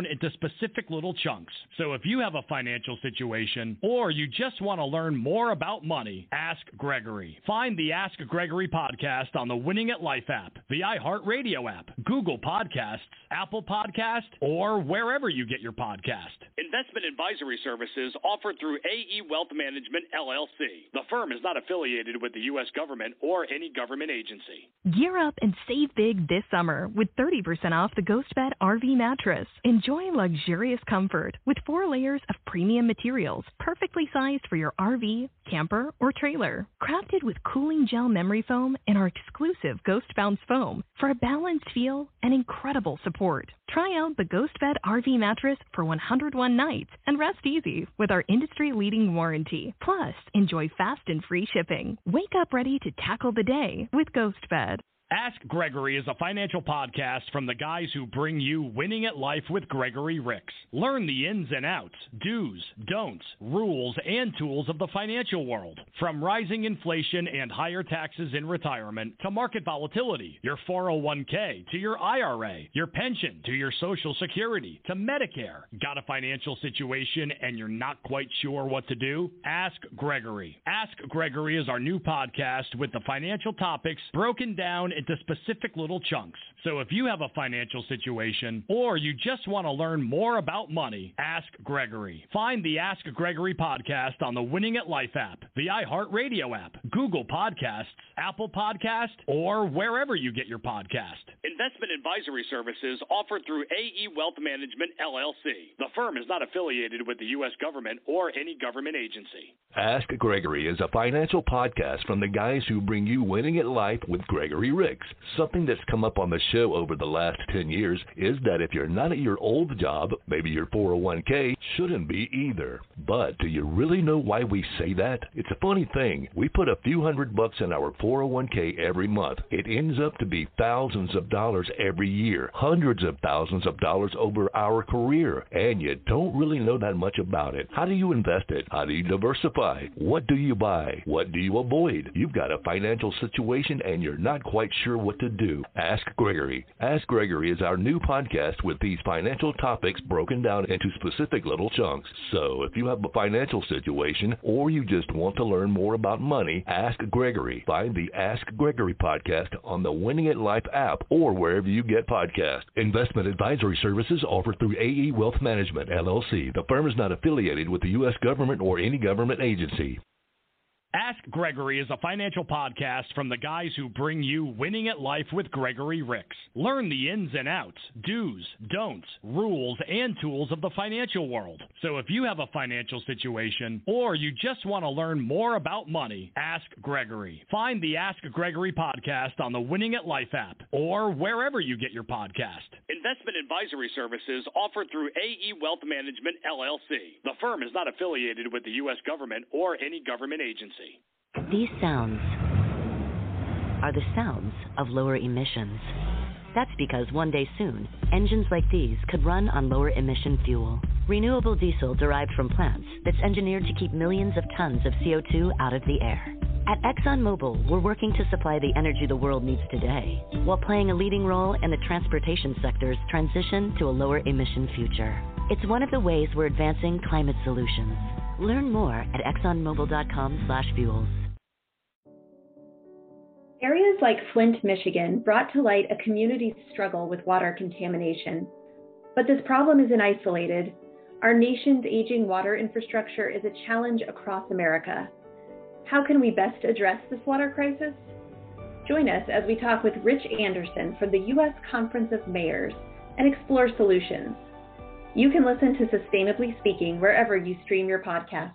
into specific little chunks. So if you have a financial situation or you just want to learn more about money, ask Gregory. Find the Ask Gregory podcast on the Winning at Life app, the iHeartRadio app, Google Podcasts, Apple Podcast, or wherever you get your podcast. Investment advisory services offered through AE Wealth Management, LLC. The firm is not affiliated with the U.S. government or any government agency. Gear up and save big this summer with 30% off the GhostBed RV mattress. Enjoy luxurious comfort with 4 layers of premium materials, perfectly sized for your RV, camper, or trailer. Crafted with cooling gel memory foam and our exclusive Ghost Bounce foam for a balanced feel and incredible support. Try out the GhostBed RV mattress for 101 nights and rest easy with our industry-leading warranty. Plus, enjoy fast and free shipping. Wake up ready to tackle the day with GhostBed. Ask Gregory is a financial podcast from the guys who bring you Winning at Life with Gregory Ricks. Learn the ins and outs, do's, don'ts, rules, and tools of the financial world. From rising inflation and higher taxes in retirement to market volatility, your 401k to your IRA, your pension to your Social Security to Medicare. Got a financial situation and you're not quite sure what to do? Ask Gregory. Ask Gregory is our new podcast with the financial topics broken down into specific little chunks. So if you have a financial situation or you just want to learn more about money, ask Gregory. Find the Ask Gregory podcast on the Winning at Life app, the iHeartRadio app, Google Podcasts, Apple Podcast, or wherever you get your podcast. Investment advisory services offered through AE Wealth Management, LLC. The firm is not affiliated with the U.S. government or any government agency. Ask Gregory is a financial podcast from the guys who bring you Winning at Life with Gregory Ricks. Something that's come up on the show over the last 10 years is that if you're not at your old job, maybe your 401k shouldn't be either. But do you really know why we say that? It's a funny thing. We put a few $100 in our 401k every month. It ends up to be thousands of dollars every year, hundreds of thousands of dollars over our career, and you don't really know that much about it. How do you invest it? How do you diversify? What do you buy? What do you avoid? You've got a financial situation and you're not quite sure what to do. Ask Gregory. Ask Gregory is our new podcast with these financial topics broken down into specific little chunks. So if you have a financial situation or you just want to learn more about money, ask Gregory. Find the Ask Gregory podcast on the Winning at Life app or wherever you get podcasts. Investment advisory services offered through AE Wealth Management, LLC. The firm is not affiliated with the U.S. government or any government agency. Ask Gregory is a financial podcast from the guys who bring you Winning at Life with Gregory Ricks. Learn the ins and outs, do's, don'ts, rules, and tools of the financial world. So if you have a financial situation or you just want to learn more about money, ask Gregory. Find the Ask Gregory podcast on the Winning at Life app or wherever you get your podcast. Investment advisory services offered through AE Wealth Management, LLC. The firm is not affiliated with the U.S. government or any government agency. These sounds are the sounds of lower emissions. That's because one day soon, engines like these could run on lower emission fuel. Renewable diesel derived from plants that's engineered to keep millions of tons of CO2 out of the air. At ExxonMobil, we're working to supply the energy the world needs today, while playing a leading role in the transportation sector's transition to a lower emission future. It's one of the ways we're advancing climate solutions. Learn more at exxonmobil.com/fuels. Areas like Flint, Michigan brought to light a community's struggle with water contamination. But this problem isn't isolated. Our nation's aging water infrastructure is a challenge across America. How can we best address this water crisis? Join us as we talk with Rich Anderson from the U.S. Conference of Mayors and explore solutions. You can listen to Sustainably Speaking wherever you stream your podcasts.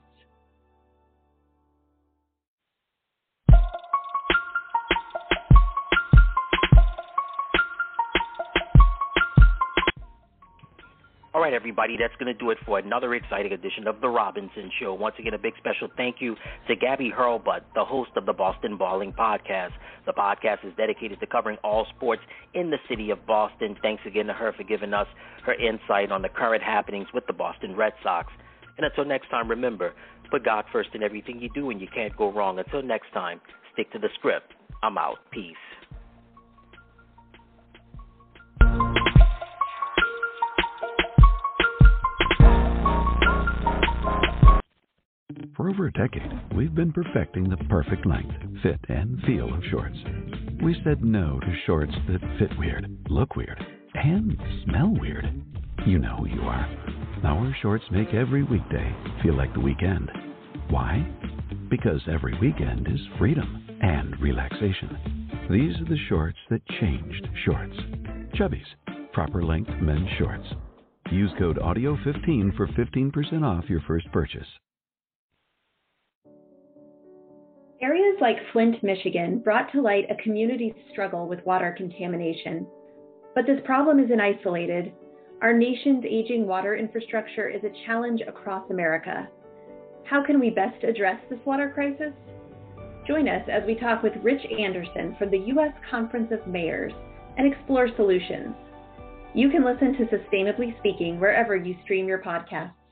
All right, everybody, that's going to do it for another exciting edition of The Robinson Show. Once again, a big special thank you to Gabby Hurlbut, the host of the Boston Balling Podcast. The podcast is dedicated to covering all sports in the city of Boston. Thanks again to her for giving us her insight on the current happenings with the Boston Red Sox. And until next time, remember, put God first in everything you do and you can't go wrong. Until next time, stick to the script. I'm out. Peace. For over a decade, we've been perfecting the perfect length, fit, and feel of shorts. We said no to shorts that fit weird, look weird, and smell weird. You know who you are. Our shorts make every weekday feel like the weekend. Why? Because every weekend is freedom and relaxation. These are the shorts that changed shorts. Chubbies, proper length men's shorts. Use code AUDIO15 for 15% off your first purchase. Areas like Flint, Michigan brought to light a community's struggle with water contamination. But this problem isn't isolated. Our nation's aging water infrastructure is a challenge across America. How can we best address this water crisis? Join us as we talk with Rich Anderson from the U.S. Conference of Mayors and explore solutions. You can listen to Sustainably Speaking wherever you stream your podcasts.